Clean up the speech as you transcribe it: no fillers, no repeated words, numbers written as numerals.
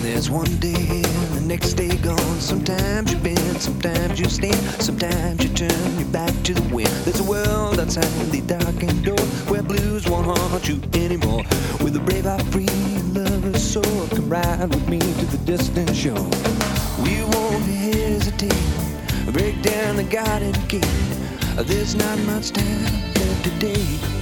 There's one day and the next day gone. Sometimes you bend, sometimes you stand, sometimes you turn your back to the wind. There's a world outside the darkened door where blues won't haunt you anymore. With a brave heart, free lover's soul, come ride with me to the distant shore. We won't hesitate, break down the garden gate. There's not much time left today.